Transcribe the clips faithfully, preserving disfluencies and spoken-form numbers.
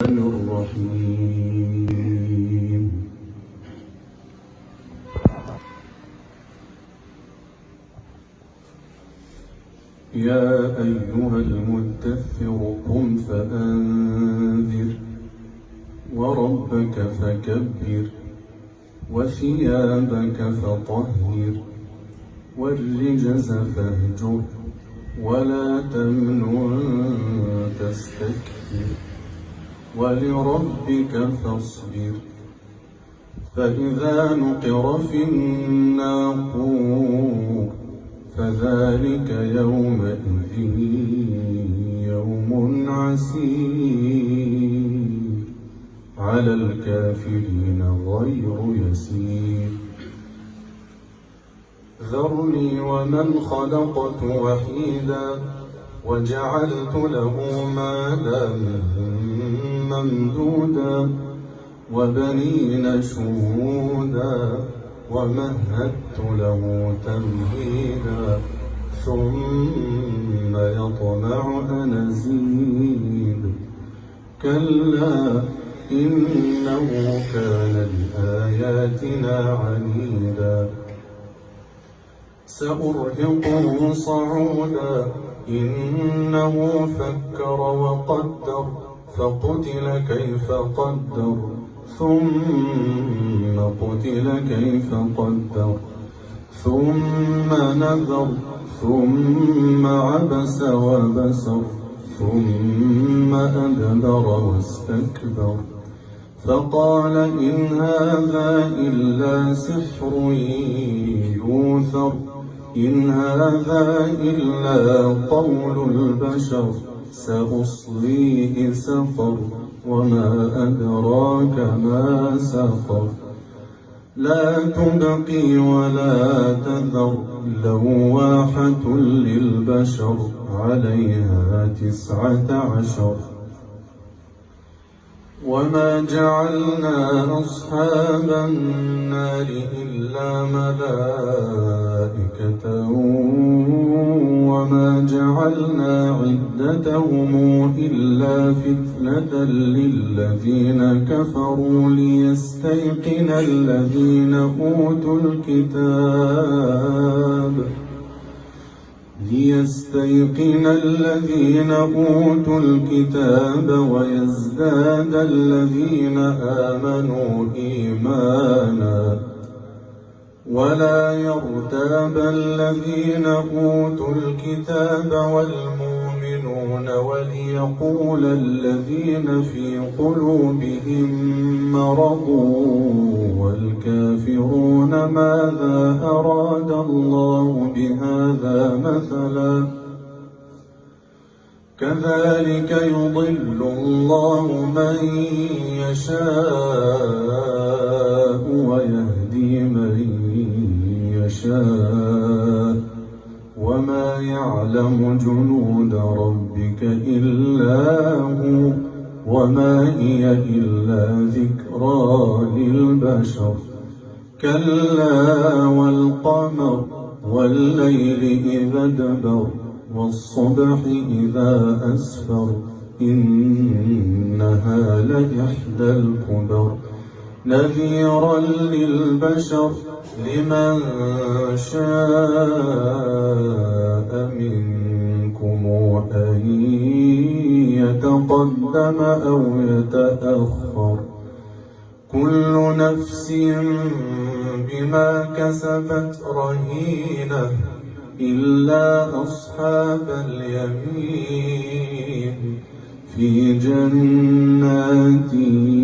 الرحمن الرحيم. يا أيها المدثر قم فأنذر وربك فكبر وثيابك فطهر والرجز فاهجر ولا تمنن تستكثر ولربك فاصبر. فإذا نقر في الناقور فذلك يومئذ يوم عسير على الكافرين غير يسير. ذرني ومن خلقت وحيدا وجعلت له مالا ممدودا وبنين شهودا ومهدت له تمهيدا ثم يطمع أن أزيد كلا إنه كان لآياتنا عنيدا سأرهقه صعودا إنه فكر وقدر فقتل كيف قدر ثم قتل كيف قدر ثم نذر ثم عبس وبسر ثم أدبر واستكبر فقال إن هذا إلا سحر يوثر إن هذا إلا قول البشر سأصليه سقر وما أدراك ما سقر لا تبقي ولا تذر لواحة للبشر عليها تسعة عشر. وما جعلنا أصحاب النار إلا ملائكة وما جعلنا عدتهم إلا فتنة للذين كفروا ليستيقن الذين أوتوا الكتاب ليستيقن الذين أوتوا الكتاب ويزداد الذين آمنوا إيمانا ولا يرتاب الذين أوتوا الكتاب والمؤمنون وليقول الذين في قلوبهم مرض والكافرون ماذا أراد الله بهذا مثلا كذلك يضل الله من يشاء ويهدي من يشاء وما يعلم جنود ربك إلا هو وما هي إلا ذكرى للبشر. كلا والقمر والليل إذا ادبر والصبح إذا أسفر إنها لإحدى الكبر نذيرا للبشر لمن شاء منكم أن يتقدم أو يتأخر كل نفس بما كسبت رهينة إلا أصحاب اليمين في جنات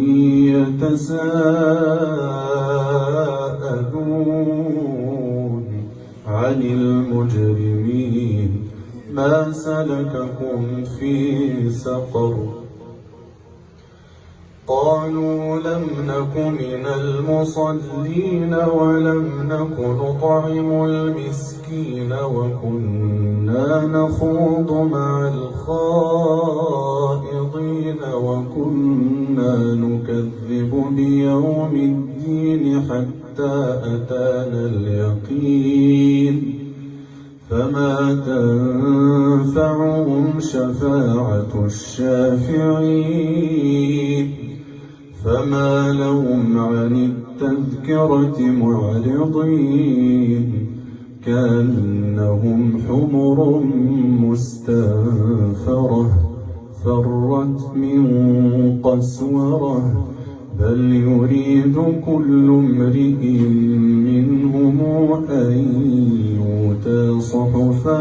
يتساءلون عن المجرمين ما سلككم في سقر قالوا لم نك من المصلين ولم نك نطعم المسكين وكنا نخوض مع الخائضين وكنا نكذب بيوم الدين حتى أتانا اليقين فما تنفعهم شفاعة الشافعين فما لهم عن التذكرة معرضين كأنهم حمر مستنفرة فرت من قسورة بل يريد كل امرئ منهم أن يؤتى صحفا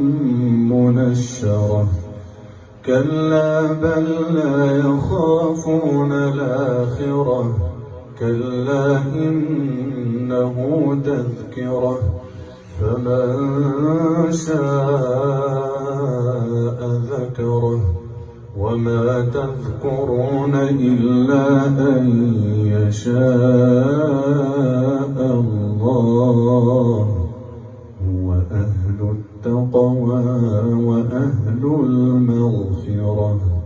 منشرة كلا بل لا يخافون الآخرة كلا إنه تذكرة فمن شاء ذكره وما تذكرون إلا أن يشاء الله هو أهل التقوى وأهل المغفرة.